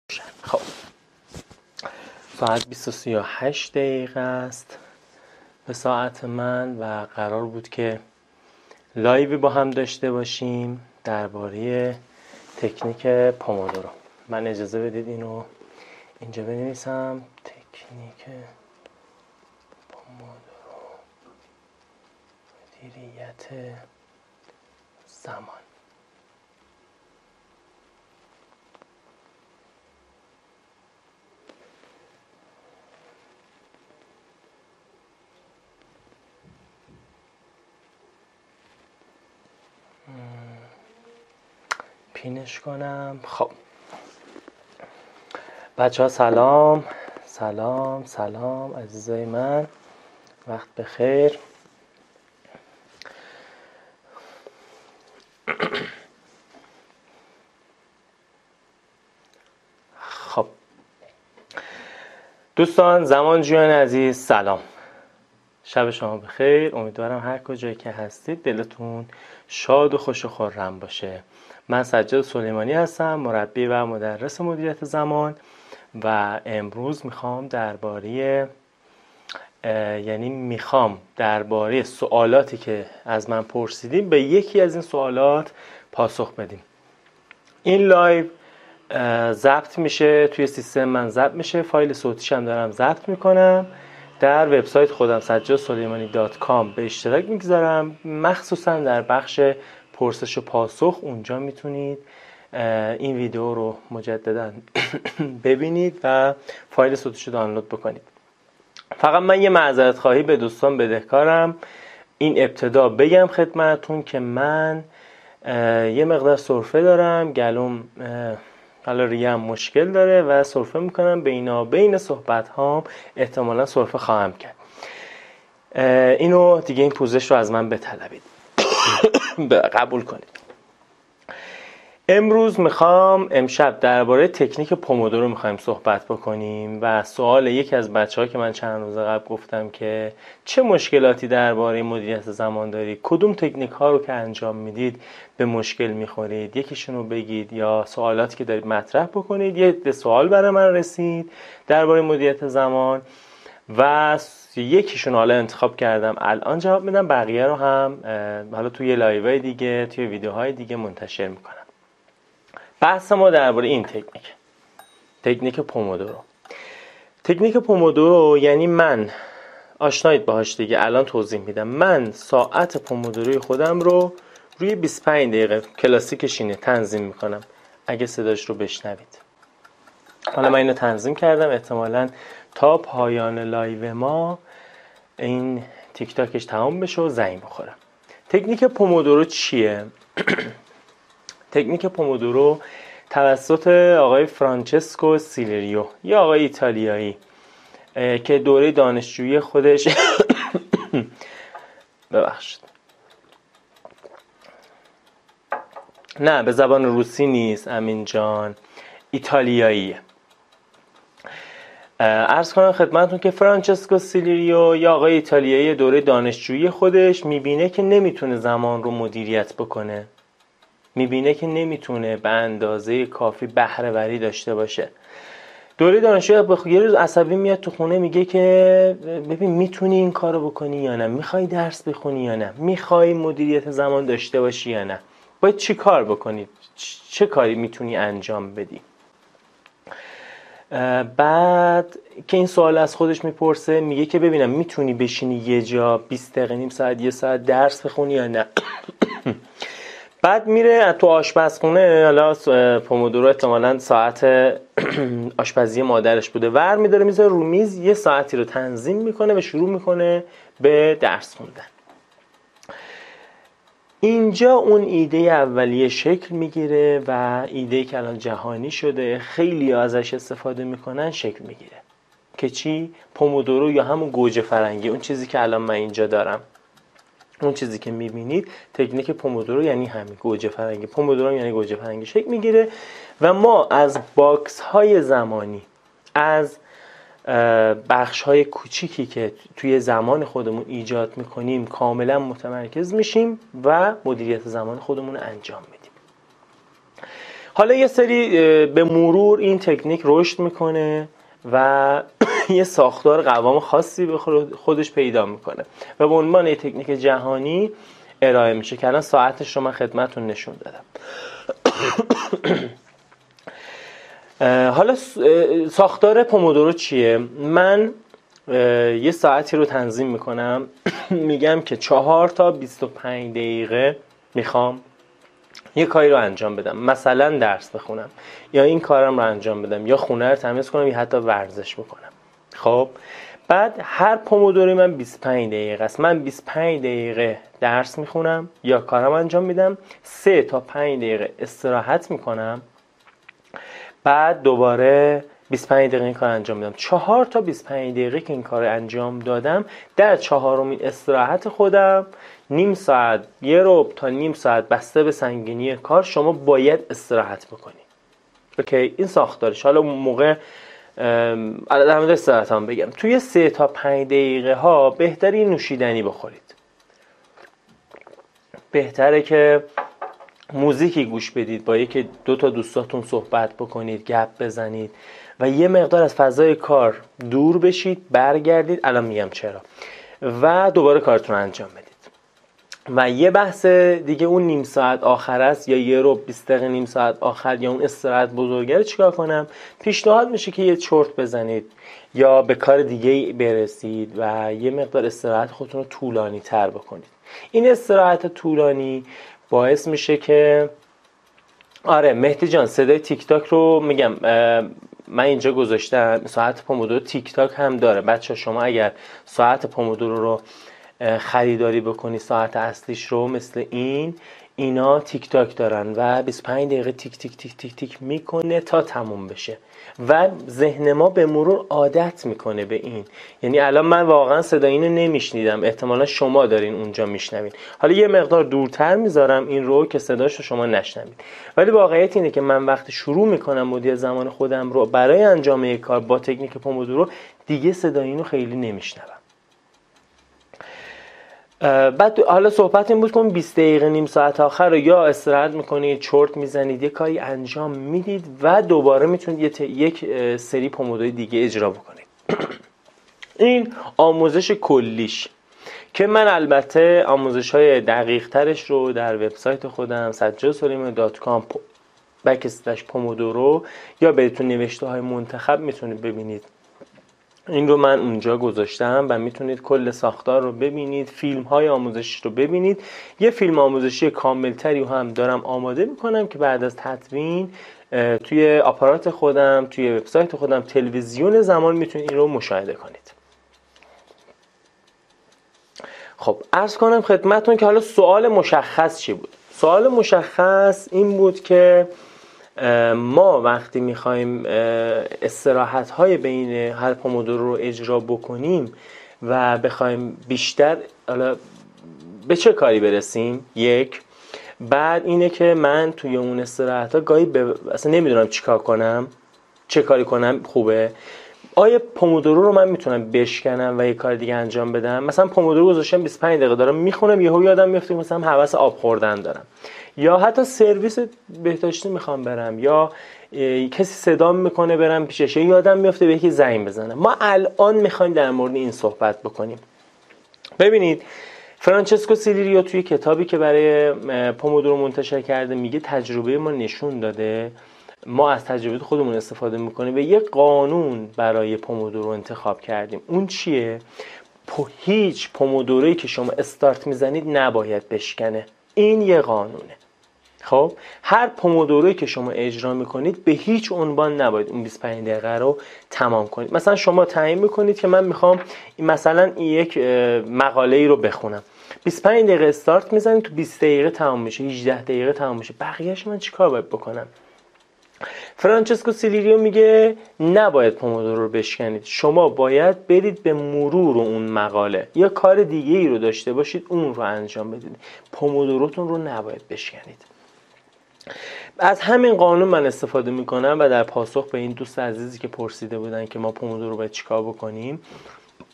خب ساعت 23:38 دقیقه است به ساعت من و قرار بود که لایوی با هم داشته باشیم درباره تکنیک پومودورو. من اجازه بدید اینو اینجا بنویسم. تکنیک پومودورو، مدیریت زمان. پینش کنم. خب بچه ها سلام سلام سلام عزیزای من، وقت بخیر. خب دوستان زمانجویان عزیز سلام، شب شما بخیر. امیدوارم هر کجایی که هستید دلتون شاد و خوش و خرم باشه. من سجاد سلیمانی هستم، مربی و مدرس مدیریت زمان و امروز میخوام درباره سوالاتی که از من پرسیدیم به یکی از این سوالات پاسخ بدیم. این لایو ضبط میشه توی سیستم من، ضبط میشه، فایل صوتیش هم دارم ضبط میکنم، در وبسایت خودم sajjadsuleimani.com به اشتراک میگذارم، مخصوصا در بخش پرسش و پاسخ. اونجا میتونید این ویدیو رو مجددا ببینید و فایل صوتیش رو دانلود بکنید. فقط من یه معذرت خواهی به دوستان بدهکارم. این ابتدا بگم خدمتتون که من یه مقدار سرفه دارم، گلوم حالا ریه هم مشکل داره و سرفه میکنم، بین صحبت هام احتمالا سرفه خواهم کرد. اینو دیگه این پوزش رو از من بطلبید قبول کنید. امشب درباره تکنیک پومودورو میخوایم صحبت بکنیم و سوال یکی از بچه‌ها که من چند روز قبل گفتم که چه مشکلاتی درباره مدیریت زمان دارید، کدوم تکنیک ها رو که انجام میدید به مشکل میخورید، یکیشون رو بگید یا سوالاتی که دارید مطرح بکنید. یه سوال برای من رسید درباره مدیریت زمان و یکیشون حالا انتخاب کردم الان جواب میدم، بقیه رو هم حالا توی لایوهای دیگه، توی ویدیوهای دیگه منتشر میکنم. بحث ما درباره این تکنیک پومودورو. تکنیک پومودورو یعنی من آشنایید باهاش دیگه، الان توضیح میدم. من ساعت پومودوروی خودم رو روی 25 دقیقه کلاسیکش اینه تنظیم میکنم. اگه صداش رو بشنوید، حالا من اینو تنظیم کردم، احتمالاً تا پایان لایو ما این تیک تاکش تمام بشه و زنگ بخوره. تکنیک پومودورو چیه؟ تکنیک پومودورو توسط آقای فرانچسکو سیلریو، یا آقای ایتالیایی که دوره دانشجویی خودش ببخشید نه به زبان روسی نیست امین جان، ایتالیاییه. عرض کنم خدمتتون که فرانچسکو سیلریو یا آقای ایتالیایی دوره دانشجویی خودش میبینه که نمیتونه زمان رو مدیریت بکنه، میبینه که نمیتونه به اندازه کافی بهره وری داشته باشه. دوره دانشجویی یه روز عصبی میاد تو خونه، میگه که ببین میتونی این کارو بکنی یا نه، میخوای درس بخونی یا نه، میخوای مدیریت زمان داشته باشی یا نه، باید چی کار بکنی، چه کاری میتونی انجام بدی. بعد که این سوال از خودش میپرسه، میگه که ببینم میتونی بشینی یه جا 20 دقیقه، نیم ساعت، یه ساعت درس بخونی یا نه. بعد میره تو آشپزخونه، حالا پومودورو احتمالاً ساعت آشپزی مادرش بوده، ور میداره میذاره رو میز، یه ساعتی رو تنظیم میکنه و شروع میکنه به درس خوندن. اینجا اون ایده اولیه شکل میگیره و ایده که الان جهانی شده، خیلی ازش استفاده میکنن، شکل میگیره که چی؟ پومودورو یا همون گوجه فرنگی، اون چیزی که الان من اینجا دارم، اون چیزی که میبینید تکنیک پومودورو یعنی همین گوجه فرنگی. پومودورو یعنی گوجه فرنگی شکل میگیره و ما از باکس های زمانی، از بخش های کوچیکی که توی زمان خودمون ایجاد میکنیم کاملا متمرکز میشیم و مدیریت زمان خودمون رو انجام میدیم. حالا یه سری به مرور این تکنیک رشد میکنه و یه ساختار قوام خاصی به خودش پیدا میکنه و به عنوان یه تکنیک جهانی ارائه میشه که الان ساعتش رو من خدمتتون نشون دادم. حالا ساختار پومودورو چیه؟ من یه ساعتی رو تنظیم میکنم میگم که 4 تا 25 دقیقه میخوام یه کاری رو انجام بدم، مثلا درس بخونم یا این کارم رو انجام بدم یا خونه رو تمیز کنم یا حتی ورزش بکنم. خب بعد هر پومودوری من 25 دقیقه است. من 25 دقیقه درس میخونم یا کارم انجام میدم، 3 تا 5 دقیقه استراحت میکنم، بعد دوباره 25 دقیقه این کار انجام میدم. 4 تا 25 دقیقه که این کار انجام دادم، در 4مین استراحت خودم نیم ساعت، یه ربع تا نیم ساعت بسته به سنگینی کار شما باید استراحت بکنید. اوکی، این ساختارش. حالا موقع در مورد استراحت هم بگم، توی 3 تا 5 دقیقه ها بهتره نوشیدنی بخورید، بهتره که موزیکی گوش بدید، با یکی 2 تا دوستاتون صحبت بکنید، گپ بزنید و یه مقدار از فضای کار دور بشید، برگردید، الان میگم چرا، و دوباره کارتون انجام بدید. و یه بحث دیگه اون نیم ساعت آخر است، یا یه رو 20 دقیقه نیم ساعت آخر، یا اون استراحت بزرگه رو چیکار کنم؟ پیشنهاد میشه که یه چرت بزنید یا به کار دیگه برسید و یه مقدار استراحت خودتون رو طولانی تر بکنید. این استراحت طولانی باعث میشه که آره مهدی جان، صدای تیک تاک رو میگم من اینجا گذاشتم، ساعت پومودورو تیک تاک هم داره. بچه شما اگر ساعت پومودورو رو خریداری بکنی، ساعت اصلیش رو، مثل اینا تیک تاک دارن و 25 دقیقه تیک تیک تیک تیک تیک میکنه تا تموم بشه و ذهن ما به مرور عادت میکنه به این. یعنی الان من واقعا صدای اینو نمیشنیدم، احتمالا شما دارین اونجا میشنوین. حالا یه مقدار دورتر میذارم این رو که صداشو شما نشنوید، ولی واقعیت اینه که من وقتی شروع میکنم مدیر زمان خودم رو برای انجام یک کار با تکنیک پومودورو، دیگه صدای اینو خیلی نمیشنوم. بعد حالا صحبت این بود که 20 دقیقه نیم ساعت آخر رو یا استراحت میکنید، چرت میزنید، یه کاری انجام میدید و دوباره میتونید یک سری پومودوری دیگه اجرا بکنید. این آموزش کلیش که من البته آموزش های دقیق ترش رو در وبسایت خودم sajjadsuleiman.com/pomodoro یا بهتون نوشته های منتخب میتونید ببینید. این رو من اونجا گذاشتم و میتونید کل ساختار رو ببینید، فیلم های آموزشی رو ببینید. یه فیلم آموزشی کامل تری هم دارم آماده میکنم که بعد از تدوین توی آپارات خودم، توی وبسایت خودم، تلویزیون زمان میتونید این رو مشاهده کنید. خب عرض کنم خدمتتون که حالا سوال مشخص چی بود؟ سوال مشخص این بود که ما وقتی میخوایم استراحت های بین هر پومودورو رو اجرا بکنیم و بخوایم بیشتر حالا به چه کاری برسیم؟ یک، بعد اینه که من توی اون استراحت ها گاهی اصلا نمیدونم چیکار کنم، چه کاری کنم خوبه. آیا پومودورو رو من میتونم بشکنم و یه کار دیگه انجام بدم؟ مثلا پومودورو گذاشتم 25 دقیقه دارم میخونم، یهو یادم میفته مثلا هوس آب خوردن دارم، یا حتی سرویس بهداشتی میخوام برم، یا کسی صدام میکنه برم پیشش، یا یادم میفته به یکی زنگ بزنم. ما الان میخوایم در مورد این صحبت بکنیم. ببینید فرانچسکو سیلیریو توی کتابی که برای پومودورو منتشر کرده میگه تجربه ما نشون داده ما از تجربه خودمون استفاده میکنیم و یه قانون برای پومودورو انتخاب کردیم. اون چیه؟ هیچ پومودورویی که شما استارت میزنید نباید بشکنه. این یه قانونه. خب هر پومودورویی که شما اجرا میکنید به هیچ عنوان نباید اون 25 دقیقه رو تمام کنید. مثلا شما تعیین میکنید که من میخوام مثلا یک مقاله ای رو بخونم، 25 دقیقه استارت میزنید، تو 20 دقیقه تمام میشه، 18 دقیقه تمام میشه، بقیه‌اش من چیکار باید بکنم؟ فرانچسکو سیلیریو میگه نباید پومودورو رو بشکنید، شما باید برید به مرور اون مقاله یا کار دیگه ای رو داشته باشید اون رو انجام بدید، پومودوروتون رو نباید بشکنید. از همین قانون من استفاده میکنم و در پاسخ به این دوست عزیزی که پرسیده بودن که ما پومودورو باید چیکار بکنیم،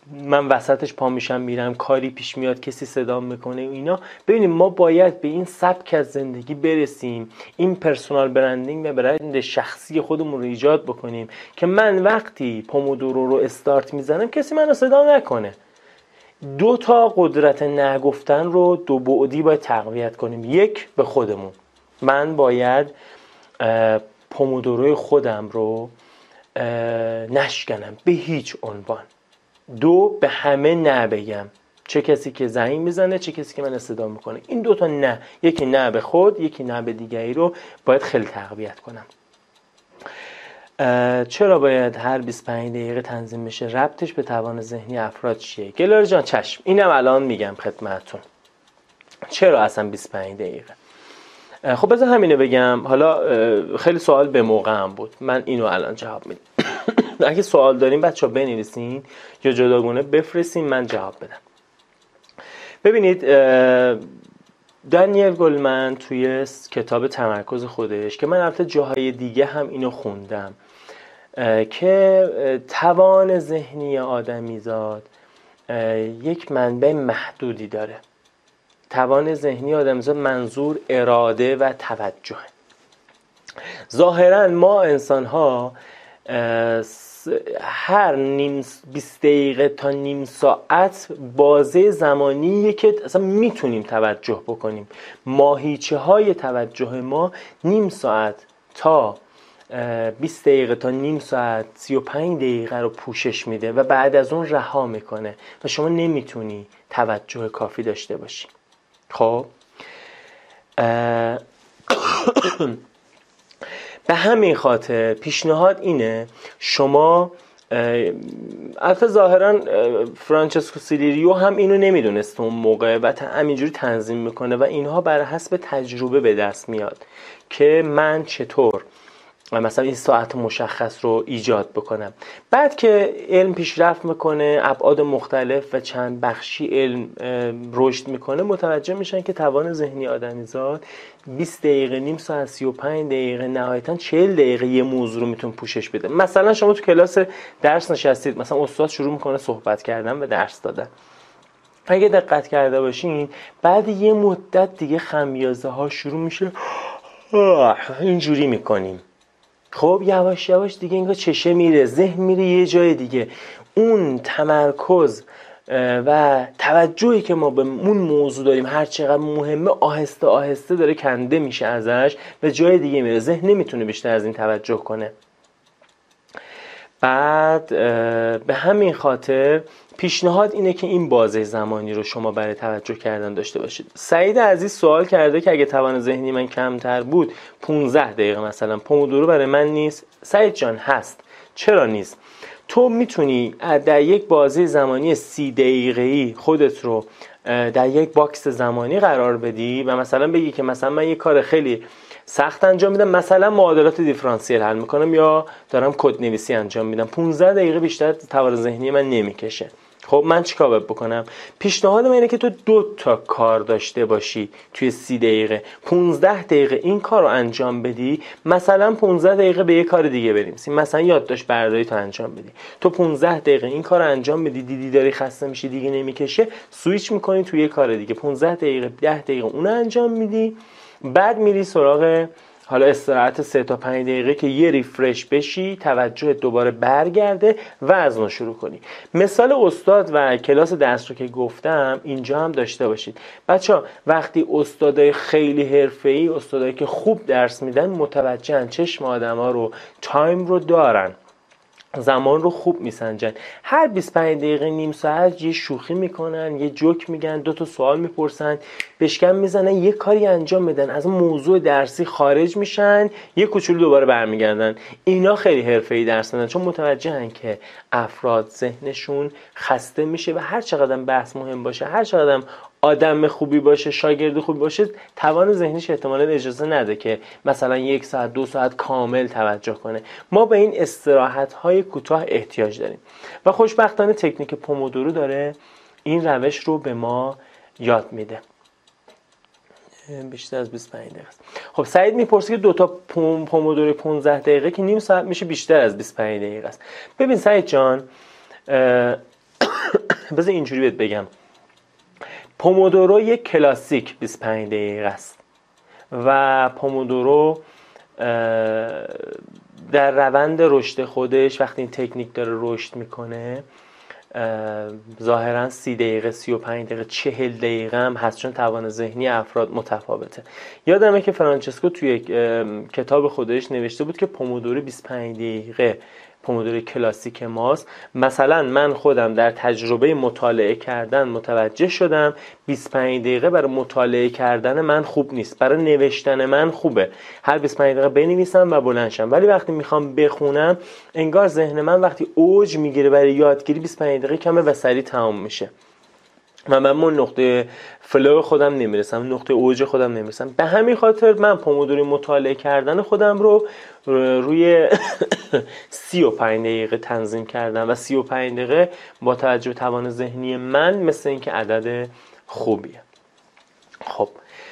من وسطش پا میشم میرم، کاری پیش میاد کسی صدا میکنه اینا. ببینیم ما باید به این سبک از زندگی برسیم، این پرسونال برندینگ و برند شخصی خودمون رو ایجاد بکنیم که من وقتی پومودورو رو استارت میزنم کسی منو صدا نکنه. 2 تا قدرت نگفتن رو 2 بعدی باید تقویت کنیم. 1 به خودمون، من باید پومودوروی خودم رو نشکنم به هیچ عنوان. 2 به همه نه بگم، چه کسی که زنگ میزنه چه کسی که من صدا میکنه. این 2 تا نه، یکی نه به خود یکی نه به دیگری رو باید خیلی تقویت کنم. چرا باید هر 25 دقیقه تنظیم بشه؟ ربطش به توان ذهنی افراد چیه؟ گلار جان چشم، اینم الان میگم خدمتتون چرا اصلا 25 دقیقه. خب بذار همینو بگم. حالا خیلی سوال به موقع هم بود، من اینو الان جواب میدم. اگه سوال دارین بچه‌ها بنویسین یا جداگونه بفرستین من جواب بدم. ببینید دانیل گلمن توی کتاب تمرکز خودش، که من البته جاهای دیگه هم اینو خوندم، که توان ذهنی آدمیزاد یک منبع محدودی داره. توان ذهنی آدمیزاد منظور اراده و توجه. ظاهرا ما انسان ها هر 20 دقیقه تا نیم ساعت بازه زمانیه که اصلا میتونیم توجه بکنیم. ماهیچه های توجه ما نیم ساعت تا 20 دقیقه تا نیم ساعت 35 دقیقه رو پوشش میده و بعد از اون رها میکنه و شما نمیتونی توجه کافی داشته باشی. خب به همین خاطر پیشنهاد اینه شما، البته ظاهرا فرانچسکو سیلیریو هم اینو نمیدونست اون موقع و همینجوری تنظیم میکنه و اینها بر حسب تجربه به دست میاد که من چطور مثلا این ساعت مشخص رو ایجاد بکنم. بعد که علم پیشرفت میکنه، ابعاد مختلف و چند بخشی علم رشد میکنه، متوجه میشن که توان ذهنی آدمیزاد 20 دقیقه، نیم ساعت، 35 دقیقه، نهایتا 40 دقیقه یه موضوع رو میتونه پوشش بده. مثلا شما تو کلاس درس نشستید، مثلا استاد شروع میکنه صحبت کردن و درس دادن، اگه دقت کرده باشین بعد یه مدت دیگه خمیازه ها شروع میشه، اینجوری میکنیم. خب یواش یواش دیگه انگار چشه میره، ذهن میره یه جای دیگه. اون تمرکز و توجهی که ما به اون موضوع داریم هر چقدر مهمه، آهسته آهسته داره کنده میشه ازش و جای دیگه میره. ذهن نمیتونه بیشتر از این توجه کنه. بعد به همین خاطر پیشنهاد اینه که این بازه زمانی رو شما برای توجه کردن داشته باشید. سعید عزیز سوال کرده که اگه توان ذهنی من کمتر بود 15 دقیقه مثلا پومودورو برای من نیست. سعید جان هست. چرا نیست؟ تو میتونی در یک بازه زمانی 30 دقیقه‌ای خودت رو در یک باکس زمانی قرار بدی و مثلا بگی که مثلا من یک کار خیلی سخت انجام میدم، مثلا معادلات دیفرانسیل حل میکنم یا دارم کد نویسی انجام میدم، 15 دقیقه بیشتر توان ذهنی من نمیکشه. خب من چیکار باید بکنم؟ پیشنهاد من اینه که تو 2 تا کار داشته باشی توی 30 دقیقه. 15 دقیقه این کار رو انجام بدی، مثلا 15 دقیقه به یه کار دیگه بنویسی، مثلا یادداشت برداری تو انجام بدی. تو 15 دقیقه این کار رو انجام بدی، دیدی داری خسته میشی دیگه نمیکشه، سویچ میکنی توی یه کار دیگه. 15 دقیقه 10 دقیقه اون انجام میدی، بعد میری سراغ حالا استراحت 3 تا 5 دقیقه که یه ریفرش بشی، توجه دوباره برگرده و از نو شروع کنی. مثال استاد و کلاس درس رو که گفتم اینجا هم داشته باشید. بچه‌ها وقتی استادای خیلی حرفه‌ای، استادایی که خوب درس میدن، متوجهن چشم آدما رو، تایم رو دارن، زمان رو خوب میسنجن. هر 25 دقیقه نیم ساعت یه شوخی میکنن، یه جوک میگن، 2 تا سوال میپرسن، بشکم میزنن، یه کاری انجام بدن، از اون موضوع درسی خارج میشن، یه کوچولو دوباره برمیگردن. اینا خیلی حرفه‌ای درس میدن چون متوجهن که افراد ذهنشون خسته میشه و هر چقدر بحث مهم باشه، هر چقدر آدم خوبی باشه، شاگرد خوبی باشه، توان ذهنیش احتمالاً اجازه نده که مثلا 1 ساعت 2 ساعت کامل توجه کنه. ما به این استراحت‌های کوتاه احتیاج داریم و خوشبختانه تکنیک پومودورو داره این روش رو به ما یاد میده. بیشتر از 25 دقیقه است. خب سعید میپرسه که 2 تا پومودورو 15 دقیقه که نیم ساعت میشه بیشتر از 25 دقیقه است. ببین سعید جان، بذار اینجوری بهت بگم، پومودورو یک کلاسیک 25 دقیقه است و پومودورو در روند رشد خودش وقتی این تکنیک داره رشد میکنه ظاهرا 30 دقیقه، 35 دقیقه، 40 دقیقه هم هست، چون توان ذهنی افراد متفاوته. یادمه که فرانچسکو توی کتاب خودش نوشته بود که پومودورو 25 دقیقه پومودورو کلاسیک ماست. مثلا من خودم در تجربه مطالعه کردن متوجه شدم 25 دقیقه برای مطالعه کردن من خوب نیست، برای نوشتن من خوبه، هر 25 دقیقه بنویسم و بلند شم، ولی وقتی میخوام بخونم انگار ذهن من وقتی اوج میگیره برای یادگیری 25 دقیقه کمه و سریع تمام میشه و من نقطه فلو خودم نمیرسم، نقطه اوج خودم نمیرسم. به همین خاطر من پومودورو مطالعه کردن خودم رو روی 35 دقیقه تنظیم کردم و 35 دقیقه با توجه به توان ذهنی من مثل اینکه عدد خوبیه. خب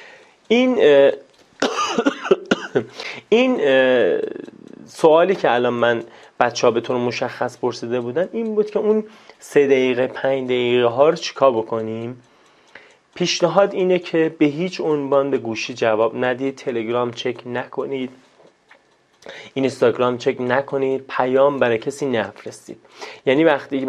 این سوالی که الان من بچه‌ها به طور مشخص پرسیده بودن این بود که اون 3 دقیقه 5 دقیقه ها رو چیکار بکنیم. پیشنهاد اینه که به هیچ عنوان به گوشی جواب ندید، تلگرام چک نکنید، اینستاگرام چک نکنید، پیام برای کسی نفرستید. یعنی وقتی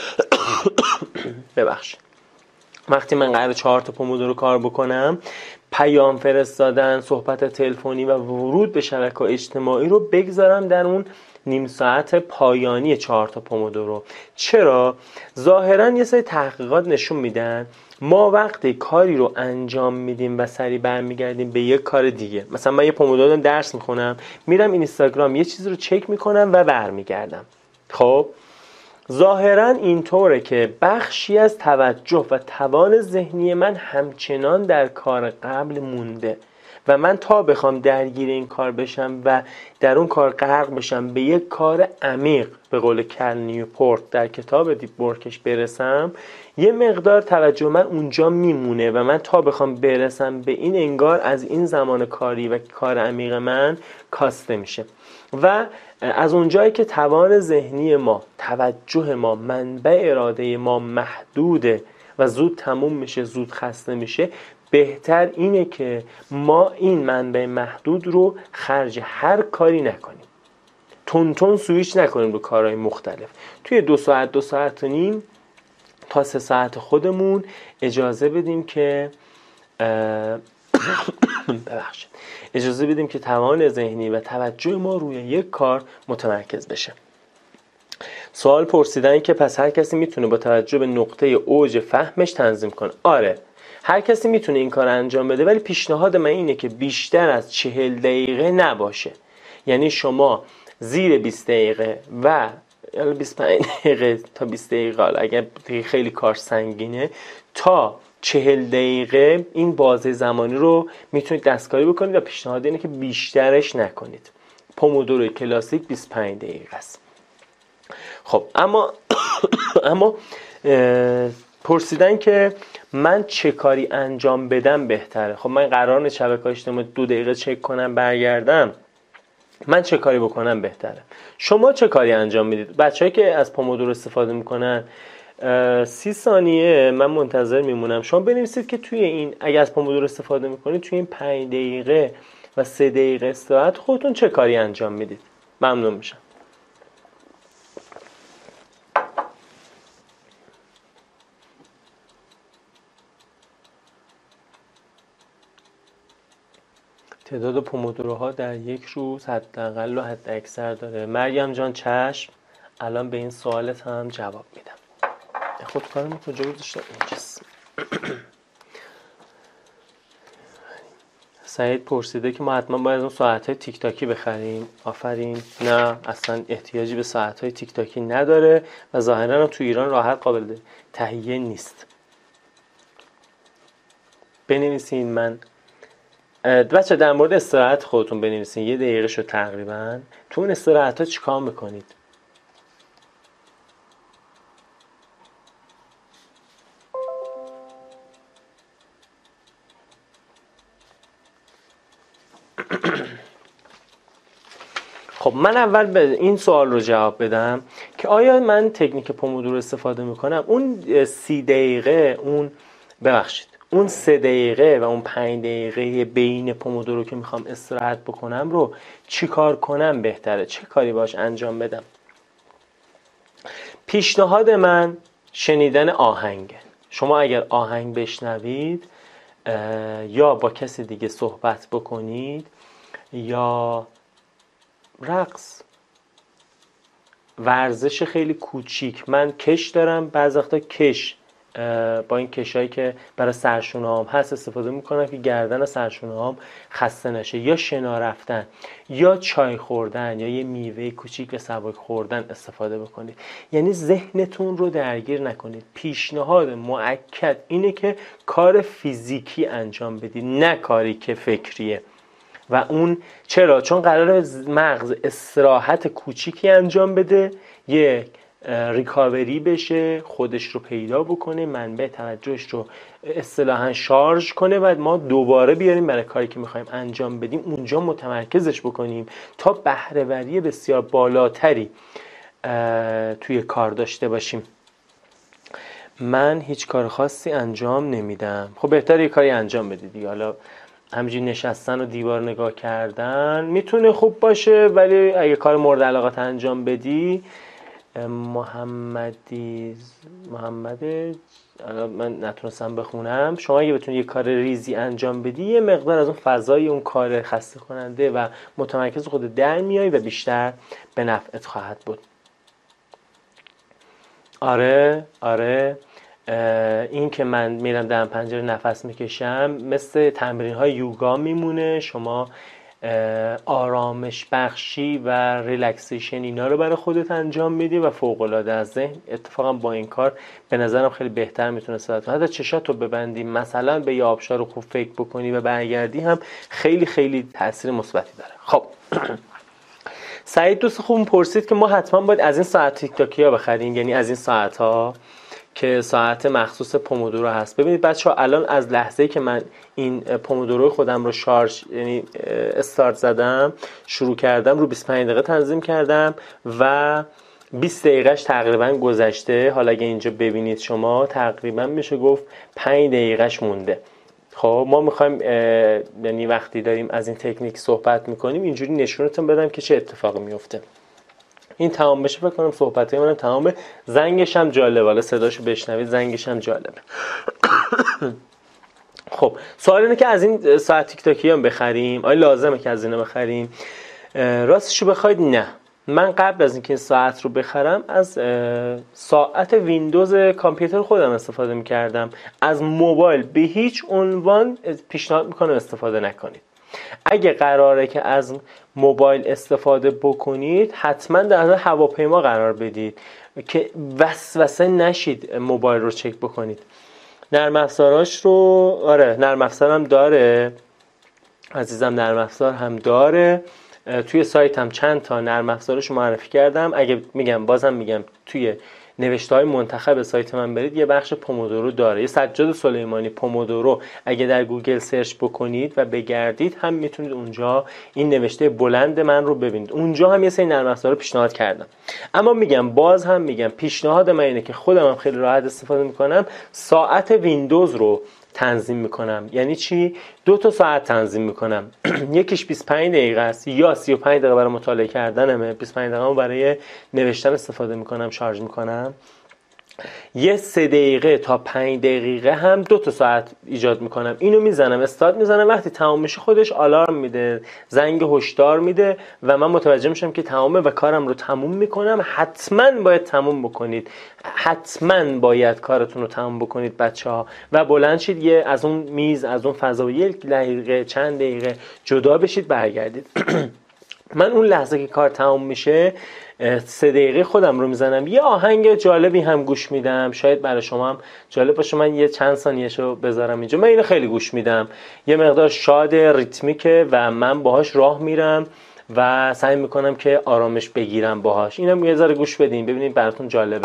من قرار 4 تا پومودورو کار بکنم، پیام فرستادن، صحبت تلفنی و ورود به شبکه‌های اجتماعی رو بگذارم در اون نیم ساعت پایانی 4 تا پومودورو. چرا؟ ظاهرا یه سری تحقیقات نشون میدن ما وقتی کاری رو انجام میدیم و سریع برمیگردیم به یک کار دیگه، مثلا من یه پومودورو درس میخونم، میرم اینستاگرام یه چیزی رو چک میکنم و برمیگردم. خب ظاهرا اینطوره که بخشی از توجه و توان ذهنی من همچنان در کار قبل مونده و من تا بخوام درگیر این کار بشم و در اون کار غرق بشم، به یک کار عمیق به قول کل نیوپورت در کتاب دیپ ورکش برسم، یه مقدار توجه من اونجا میمونه و من تا بخوام برسم به این انگار از این زمان کاری و کار عمیق من کاسته میشه و از اونجایی که توان ذهنی ما، توجه ما، منبع اراده ما محدوده و زود تموم میشه، زود خسته میشه، بهتر اینه که ما این منبع محدود رو خرج هر کاری نکنیم، تون سویچ نکنیم رو کارهای مختلف. توی 2 ساعت 2 ساعت و نیم تا 3 ساعت خودمون اجازه بدیم که اجازه بدیم که توان ذهنی و توجه ما روی یک کار متمرکز بشه. سوال پرسیدن که پس هر کسی میتونه با توجه به نقطه اوج فهمش تنظیم کنه. آره، هر کسی میتونه این کار انجام بده، ولی پیشنهاد من اینه که بیشتر از 40 دقیقه نباشه. یعنی شما زیر 20 دقیقه و 25 دقیقه تا 20 دقیقه، اگر خیلی کار سنگینه، تا 40 دقیقه این بازه زمانی رو میتونید دستکاری بکنید و پیشنهاد اینه که بیشترش نکنید. پومودورو کلاسیک 25 دقیقه است. خب اما پرسیدن که من چه کاری انجام بدم بهتره. خب من قراره شبکه‌های اجتماعی 2 دقیقه چک کنم برگردم، من چه کاری بکنم بهتره؟ شما چه کاری انجام میدید؟ بچه‌هایی که از پومودورو استفاده میکنن 30 ثانیه من منتظر میمونم شما بنویسید که توی این، اگر از پومودورو استفاده میکنید، توی این 5 دقیقه و 3 دقیقه استراحت خودتون چه کاری انجام میدید. ممنون میشم. تعداد پومودوروها در یک روز حداقل و حد اکثر داره. مریم جان چشم، الان به این سوالت هم جواب میدم. خود کارم کجا گذاشتم؟ اینجاست. سعید پرسیده که ما حتما باید اون ساعت‌های تیک تاکی بخریم. آفرین. نه، اصلا احتیاجی به ساعت‌های تیک تاکی نداره و ظاهراً تو ایران راحت قابل تهیه نیست. بنویسین من بچه در مورد استراحت خودتون بنویسین. 1 دقیقه شد تقریبا. تو اون استراحت ها چیکار میکنید؟ خب من اول به این سوال رو جواب بدم که آیا من تکنیک پومودورو استفاده میکنم اون 30 دقیقه اون 3 دقیقه و اون 5 دقیقه بین پومودورو که میخوام استراحت بکنم رو چی کار کنم بهتره، چه کاری باش انجام بدم. پیشنهاد من شنیدن آهنگه. شما اگر آهنگ بشنوید یا با کسی دیگه صحبت بکنید یا رقص، ورزش خیلی کوچیک. من کش دارم، بعضی وقتا کش با این کشایی که برای سرشونه هام هست استفاده میکنم که گردن سرشونه هام خسته نشه، یا شنا رفتن یا چای خوردن یا یه میوه کوچیک سبک خوردن استفاده بکنید. یعنی ذهنتون رو درگیر نکنید. پیشنهاد مؤکد اینه که کار فیزیکی انجام بدید، نه کاری که فکریه. و اون چرا؟ چون قراره مغز استراحت کوچیکی انجام بده، یک ریکاوری بشه، خودش رو پیدا بکنه، منبع توجهش رو اصطلاحاً شارژ کنه و ما دوباره بیاریم برای کاری که میخوایم انجام بدیم اونجا متمرکزش بکنیم تا بهره‌وری بسیار بالاتری توی کار داشته باشیم. من هیچ کار خاصی انجام نمیدم. خب بهتره یه کاری انجام بدید. حالا همینجوری نشستن و دیوار نگاه کردن میتونه خوب باشه، ولی اگه کار مورد علاقت انجام بدی، محمد من نتونستم بخونم، شما اگه بتونی یه کار ریزی انجام بدی یه مقدار از اون فضای اون کار خسته کننده و متمرکز خود در میای و بیشتر به نفعت خواهد بود. آره این که من میرم در پنجره نفس میکشم مثل تمرین های یوگا میمونه. شما آرامش بخشی و ریلکسیشن اینا رو برای خودت انجام میدی و فوق العاده از ذهن. اتفاقا با این کار به نظرم خیلی بهتر میتونه استفاده کنی. حتی چشاتو ببندی مثلا به یه آبشار خوب فکر بکنی و برگردی هم خیلی خیلی تاثیر مثبتی داره. خب سعید دوست خوب پرسید که ما حتما باید از این ساعت تیک تاکیا بخریم، یعنی از این ساعت ها که ساعت مخصوص پومودورو هست. ببینید بچه‌ها، الان از لحظه‌ای که من این پومودورو خودم رو شارژ یعنی استارت زدم، شروع کردم، رو 25 دقیقه تنظیم کردم و 20 دقیقهش تقریبا گذشته. حالا اگه اینجا ببینید شما تقریبا میشه گفت 5 دقیقهش مونده. خب ما میخوایم یعنی وقتی داریم از این تکنیک صحبت میکنیم اینجوری نشونتون بدم که چه اتفاقی میفته. این تمام بشه فکر کنم صحبتای منم تمامه. زنگش هم جالبه، حالا صداشو بشنوید، زنگش هم جالبه. خب سوال اینه که از این ساعت تیک تاکی هم بخریم؟ آیا لازمه که از اینا بخریم؟ راستشو بخواید نه. من قبل از اینکه این ساعت رو بخرم از ساعت ویندوز کامپیوتر خودم استفاده میکردم. از موبایل به هیچ عنوان پیشنهاد میکنم استفاده نکنید. اگه قراره که از موبایل استفاده بکنید حتما در هواپیما قرار بدید که وسوسه نشید موبایل رو چک بکنید. نرم افزاراش رو نرم افزار هم داره عزیزم، نرم افزار هم داره. توی سایت هم چند تا نرم افزارش معرفی کردم. اگه بازم میگم توی نوشته های منتخب سایت من برید یه بخش پومودورو داره. یه سجاد سلیمانی پومودورو اگه در گوگل سرچ بکنید و بگردید هم میتونید اونجا این نوشته بلند من رو ببینید. اونجا هم یه سری نرم افزار رو پیشنهاد کردم. اما باز هم میگم پیشنهاد من اینه که خودم هم خیلی راحت استفاده میکنم. ساعت ویندوز رو تنظیم میکنم. یعنی چی؟ 2 تا ساعت تنظیم میکنم. یکیش 25 دقیقه است یا 35 دقیقه برای مطالعه کردنمه، 25 دقیقه برای نوشتن استفاده میکنم، شارژ میکنم. یه 3 دقیقه تا 5 دقیقه هم 2 تا ساعت ایجاد میکنم. اینو میزنم، استارت میزنم، وقتی تمام میشه خودش آلارم میده، زنگ هشدار میده و من متوجه میشم که تمامه و کارم رو تموم میکنم. حتما باید تموم بکنید، حتما باید کارتون رو تموم بکنید بچه‌ها و بلند شید یه از اون میز، از اون فضا، یک دقیقه چند دقیقه جدا بشید، برگردید. من اون لحظه که کار تموم میشه 3 دقیقه خودم رو میزنم، یه آهنگ جالبی هم گوش میدم. شاید برای شما هم جالب باشه، من یه چند ثانیه‌شو بذارم اینجا. من اینو خیلی گوش میدم، یه مقدار شاد، ریتمیکه و من باهاش راه میرم و سعی میکنم که آرامش بگیرم باهاش. اینم یه ذره گوش بدین ببینید براتون جالبه.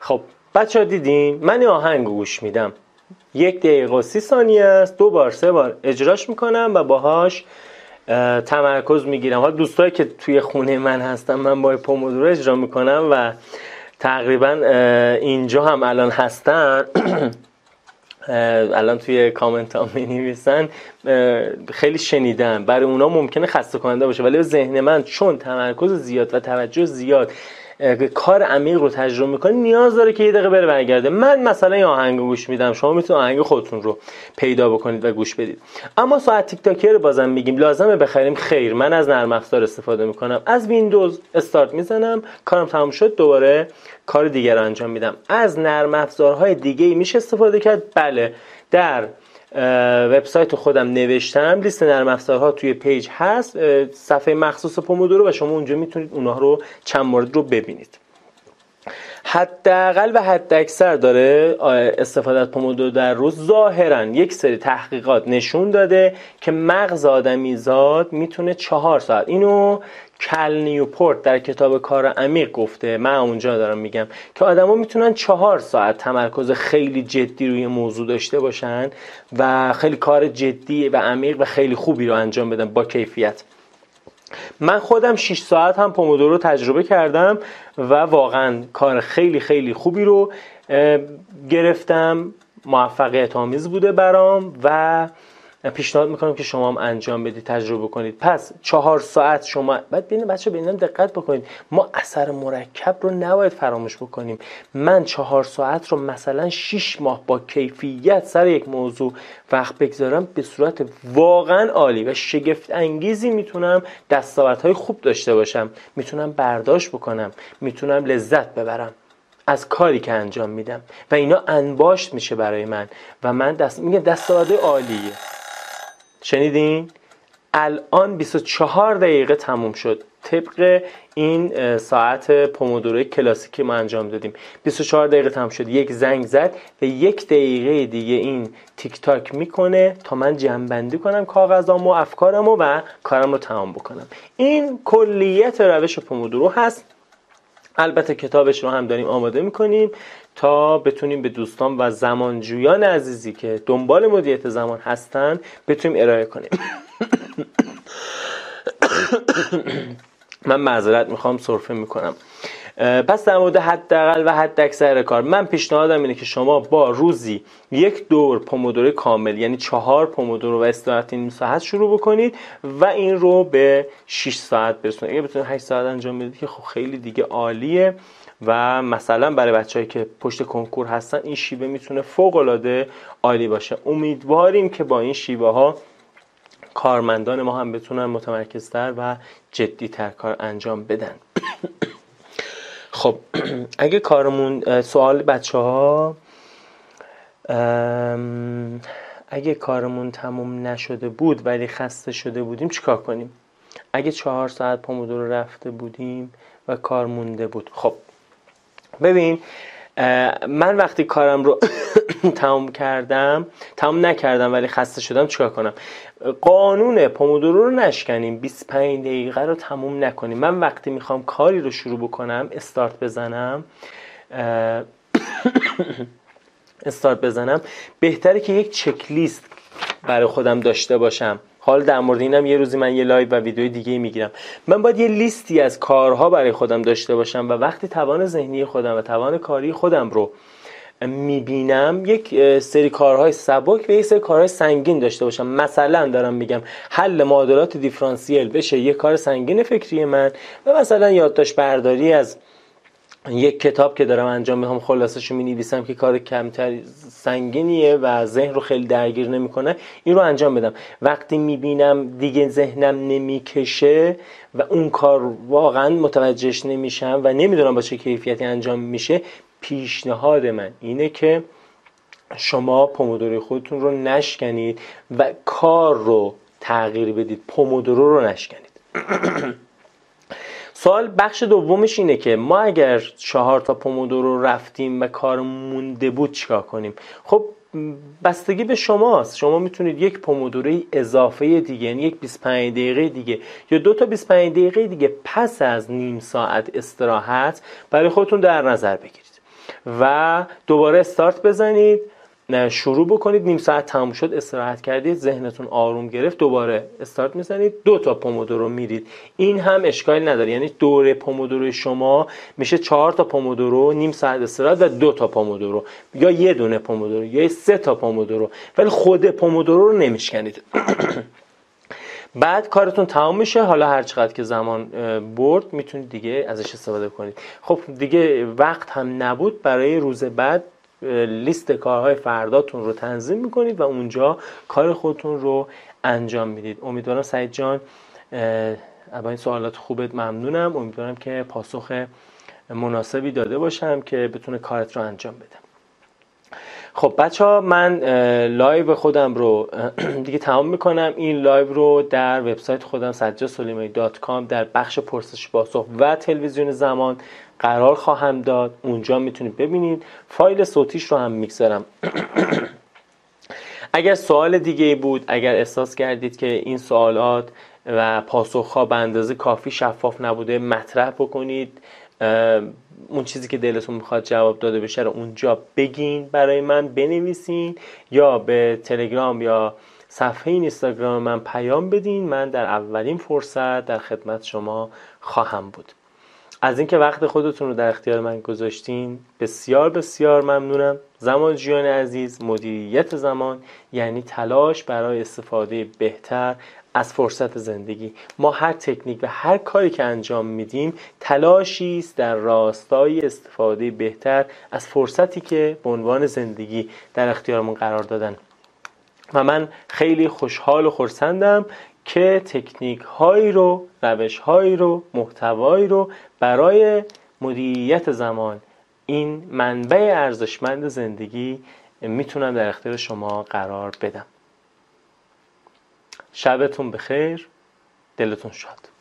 خب بچه ها دیدین من این آهنگ گوش میدم 1 دقیقه و 30 ثانیه است، 2 بار 3 بار اجراش میکنم و باهاش تمرکز میگیرم. حالا دوستایی که توی خونه من هستن من با پومودورو اجرا میکنم و تقریبا اینجا هم الان هستن الان توی کامنت ها می نویسن، خیلی شنیدن، برای اونا ممکنه خسته کننده باشه، ولی ذهن من چون تمرکز زیاد و توجه زیاد کار عمیق رو تجربه میکنه نیاز داره که یه دقیقه بره برگرده. من مثلا یه آهنگ گوش میدم، شما میتونید آهنگ خودتون رو پیدا بکنید و گوش بدید. اما ساعت تیک تاکی رو بازم میگیم لازمه بخریم؟ خیر، من از نرم افزار استفاده میکنم، از ویندوز استارت میزنم، کارم تمام شد دوباره کار دیگر رو انجام میدم. از نرم افزارهای دیگه میشه استفاده کرد؟ بله، در وبسایت خودم نوشتم، لیست نرم افزارها توی پیج هست، صفحه مخصوص پومودورو، و شما اونجا میتونید اونها رو چند مورد رو ببینید. حداقل و حداکثر داره استفاده از پومودورو در روز ظاهرا یک سری تحقیقات نشون داده که مغز آدمیزاد میتونه 4 ساعت، اینو کل نیوپورت در کتاب کار عمیق گفته، من اونجا دارم میگم که آدما میتونن 4 ساعت تمرکز خیلی جدی روی موضوع داشته باشن و خیلی کار جدی و عمیق و خیلی خوبی رو انجام بدن با کیفیت. من خودم 6 ساعت هم پومودورو تجربه کردم و واقعا کار خیلی خیلی خوبی رو گرفتم، موفقیت آمیز بوده برام و پیشنهاد میکنم که شما هم انجام بدید، تجربه کنید. پس 4 ساعت شما بعد ببینید بچه، به اینا دقت بکنید، ما اثر مرکب رو نباید فراموش بکنیم. من 4 ساعت رو مثلا 6 ماه با کیفیت سر یک موضوع وقت بگذارم، به صورت واقعا عالی و شگفت انگیزی میتونم دستاوردهای خوب داشته باشم، میتونم برداشت بکنم، میتونم لذت ببرم از کاری که انجام میدم و اینا انباشت میشه برای من و من دستاورد عالیه. شنیدین؟ الان 24 دقیقه تموم شد طبق این ساعت پومودوروی کلاسیکی ما انجام دادیم. 24 دقیقه تموم شد، یک زنگ زد و 1 دقیقه دیگه این تیک تاک میکنه تا من جمع‌بندی کنم کاغذامو و افکارمو و کارم رو تمام بکنم. این کلیت روش پومودورو هست. البته کتابش رو هم داریم آماده میکنیم تا بتونیم به دوستان و زمانجویان عزیزی که دنبال مدیریت زمان هستن بتونیم ارائه کنیم. من معذرت میخوام، سرفه میکنم. پس در مورد حداقل و حداکثر کار، من پیشنهادم اینه که شما با روزی 1 دور پومودورو کامل، یعنی 4 پومودورو و استراحت نیم ساعت شروع بکنید و این رو به 6 ساعت برسونید. اگه بتونید 8 ساعت انجام بدید که خب خیلی دیگه عالیه و مثلا برای بچه‌ای که پشت کنکور هستن این شیوه میتونه فوق‌العاده عالی باشه. امیدواریم که با این شیوه ها کارمندان ما هم بتونن متمرکزتر و جدی‌تر کار انجام بدن. خب اگه کارمون سوال بچه ها، اگه کارمون تموم نشده بود ولی خسته شده بودیم چیکار کنیم؟ اگه 4 ساعت پومودورو رفته بودیم و کار مونده بود، خب ببین من وقتی کارم رو تمام نکردم ولی خسته شدم چیکار کنم؟ قانون پومودورو رو نشکنیم، 25 دقیقه رو تموم نکنیم. من وقتی میخوام کاری رو شروع بکنم، استارت بزنم، بهتره که یک چک لیست برای خودم داشته باشم. حالا در مورد اینم یه روزی من یه لایو و ویدیو دیگه میگیرم. من باید یه لیستی از کارها برای خودم داشته باشم و وقتی توان ذهنی خودم و توان کاری خودم رو میبینم یک سری کارهای سبک و یک سری کارهای سنگین داشته باشم. مثلا دارم میگم حل معادلات دیفرانسیل بشه یک کار سنگین فکری من و مثلا یادداشت برداری از یک کتاب که دارم انجام میدم خلاصه‌شو می‌نویسم که کار کمتر سنگینیه و ذهن رو خیلی درگیر نمی‌کنه، این رو انجام بدم. وقتی می‌بینم دیگه ذهنم نمی‌کشه و اون کار واقعا متوجهش نمیشم و نمیدونم با چه کیفیتی انجام میشه، پیشنهاد من اینه که شما پومودوروی خودتون رو نشکنید و کار رو تغییر بدید، پومودورو رو نشکنید. سوال بخش دومش اینه که ما اگر 4 تا پومودورو رفتیم و کار مونده بود چیکار کنیم؟ خب بستگی به شماست. شما میتونید یک پومودوروی اضافه دیگه، یعنی یک 25 دقیقه دیگه یا 2 تا 25 دقیقه دیگه پس از نیم ساعت استراحت برای خودتون در نظر بگیرید. و دوباره استارت بزنید، شروع بکنید. نیم ساعت تموم شد، استراحت کردید، ذهنتون آروم گرفت، دوباره استارت میزنید، 2 تا پومودورو میرید. این هم اشکال نداره، یعنی دوره پومودورو شما میشه 4 تا پومودورو، نیم ساعت استراحت و 2 تا پومودورو، یا یه دونه پومودورو یا 3 تا پومودورو، ولی خود پومودورو رو نمیشکنید. بعد کارتون تمام میشه. حالا هر چقدر که زمان برد میتونید دیگه ازش استفاده کنید. خب دیگه وقت هم نبود، برای روز بعد لیست کارهای فرداتون رو تنظیم میکنید و اونجا کار خودتون رو انجام میدید. امیدوارم سعید جان با این سوالات خوبت ممنونم. امیدوارم که پاسخ مناسبی داده باشم که بتونه کارت رو انجام بده. خب بچه ها، من لایو خودم رو دیگه تمام میکنم. این لایو رو در وبسایت خودم sajjadsuleimani.com در بخش پرسش پاسخ و تلویزیون زمان قرار خواهم داد. اونجا میتونید ببینید. فایل صوتیش رو هم میگذارم. اگر سوال دیگه بود، اگر احساس کردید که این سوالات و پاسخ‌ها به اندازه کافی شفاف نبوده، مطرح بکنید. اون چیزی که دلتون میخواد جواب داده بشه رو اونجا بگین، برای من بنویسین، یا به تلگرام یا صفحه اینستاگرام من پیام بدین. من در اولین فرصت در خدمت شما خواهم بود. از اینکه وقت خودتون رو در اختیار من گذاشتین بسیار بسیار ممنونم. زمان جیان عزیز، مدیریت زمان یعنی تلاش برای استفاده بهتر از فرصت زندگی. ما هر تکنیک و هر کاری که انجام میدیم تلاشی است در راستای استفاده بهتر از فرصتی که به عنوان زندگی در اختیارمون قرار دادن. و من خیلی خوشحال و خرسندم که تکنیک هایی رو، روش هایی رو، محتوایی رو برای مدیریت زمان، این منبع ارزشمند زندگی، میتونم در اختیار شما قرار بدم. شبتون بخیر، دلتون شاد.